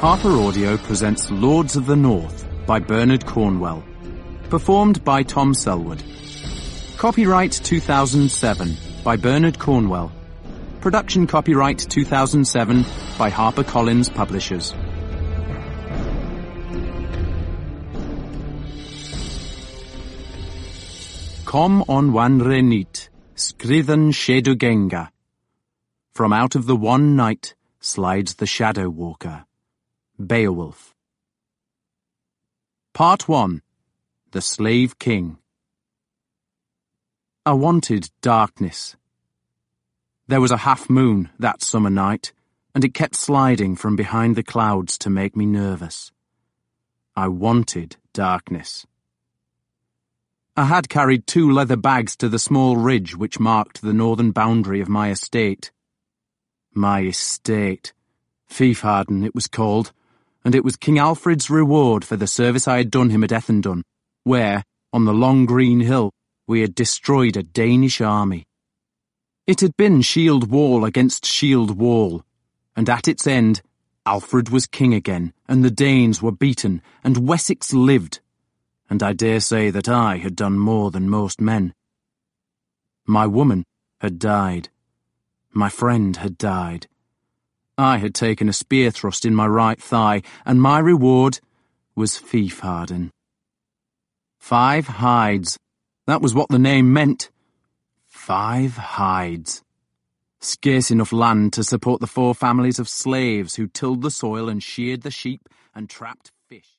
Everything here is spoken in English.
Harper Audio presents Lords of the North by Bernard Cornwell. Performed by Tom Selwood. Copyright 2007 by Bernard Cornwell. Production copyright 2007 by HarperCollins Publishers. Com on wan renit, scriven Shedugenga. From out of the one night slides the Shadow Walker. Beowulf. Part 1. The Slave King. I wanted darkness. There was a half moon that summer night, and it kept sliding from behind the clouds to make me nervous. I wanted darkness. I had carried 2 leather bags to the small ridge which marked the northern boundary of my estate. My estate. Fiefharden it was called, and it was King Alfred's reward for the service I had done him at Ethandun, where, on the long green hill, we had destroyed a Danish army. It had been shield wall against shield wall, and at its end, Alfred was king again, and the Danes were beaten, and Wessex lived, and I dare say that I had done more than most men. My woman had died. My friend had died. I had taken a spear thrust in my right thigh, and my reward was Fiefharden. 5 hides. That was what the name meant. 5 hides. Scarce enough land to support the 4 families of slaves who tilled the soil and sheared the sheep and trapped fish.